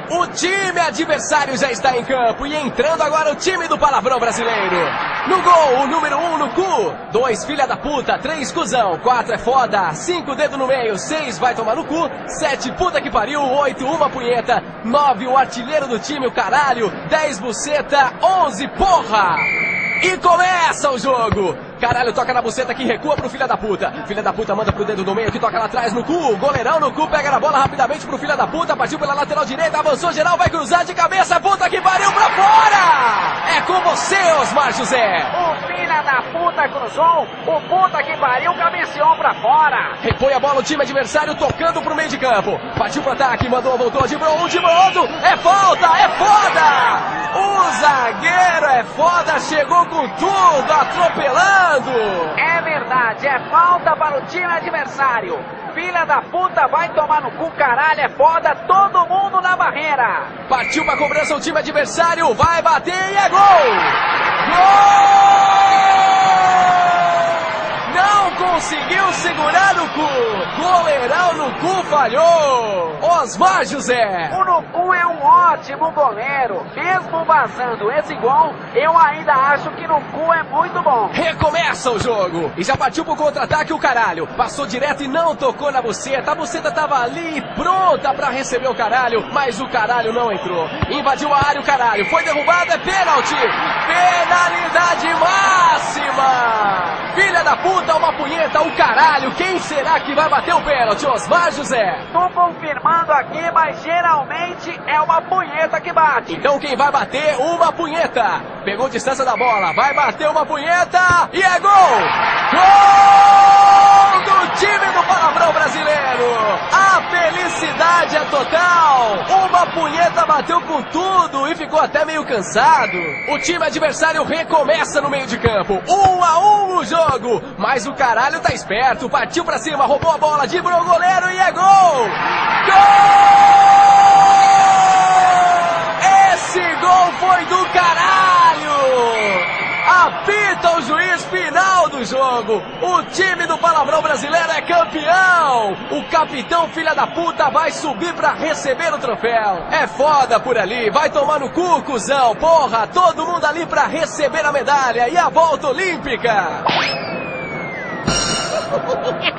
O time adversário já está em campo e entrando agora o time do Palavrão Brasileiro. No gol, o número 1 no cu, 2 filha da puta, 3 cuzão, 4 é foda, 5 dedo no meio, 6 vai tomar no cu, 7 puta que pariu, 8 uma punheta, 9 o artilheiro do time, o caralho, 10 buceta, 11 porra. E começa o jogo! Caralho, toca na buceta que recua pro filha da puta. Filha da puta manda pro dedo do meio que toca lá atrás no cu. Goleirão no cu, pega na bola rapidamente pro filha da puta. Partiu pela lateral direita, avançou geral, vai cruzar de cabeça. Puta que pariu pra fora! É com você, Osmar José. O filha da puta cruzou, o puta que pariu cabeceou pra fora. Repõe a bola o time adversário tocando pro meio de campo. Partiu pro ataque, mandou, voltou, driblou um, driblou outro. É falta, é foda! O zagueiro é foda, chegou com tudo, atropelando. É verdade, é falta para o time adversário. Filha da puta vai tomar no cu, caralho, é foda, todo mundo na barreira. Partiu pra cobrança o time adversário, vai bater e é gol! Gol! Não conseguiu segurar o cu. Goleirão no cu falhou. Osmar José. O Nucu é um ótimo goleiro. Mesmo vazando esse gol, eu ainda acho que Nucu é muito bom. Recomeça o jogo. E já partiu pro contra-ataque o caralho. Passou direto e não tocou na buceta. A buceta tava ali pronta pra receber o caralho, mas o caralho não entrou. Invadiu a área o caralho. Foi derrubado, é pênalti. Penalidade máxima. Filha da puta, uma punheta, o caralho. Quem será que vai bater o pênalti, Osmar José? Tô confirmando aqui, mas geralmente é uma punheta que bate. Então quem vai bater, uma punheta. Pegou distância da bola, vai bater uma punheta e é gol! Gol do time do Palavrão Brasileiro! A felicidade é total! Uma punheta bateu com tudo e ficou até meio cansado. O time adversário recomeça no meio de campo. 1-1 o jogo, mas o caralho tá esperto. Partiu pra cima, roubou a bola, driblou o goleiro e é gol! Gol! Esse gol foi do caralho! Apita o juiz final do jogo. O time do Palavrão Brasileiro é campeão. O capitão filha da puta vai subir pra receber o troféu. É foda por ali. Vai tomar no cu, cuzão. Porra, todo mundo ali pra receber a medalha e a volta olímpica.